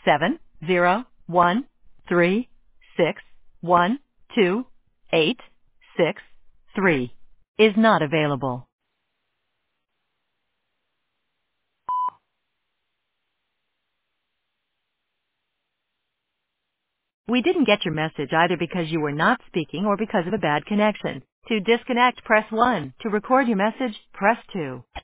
70136128663 is not available. We didn't get your message either because you were not speaking or because of a bad connection. To disconnect, press 1. To record your message, press 2.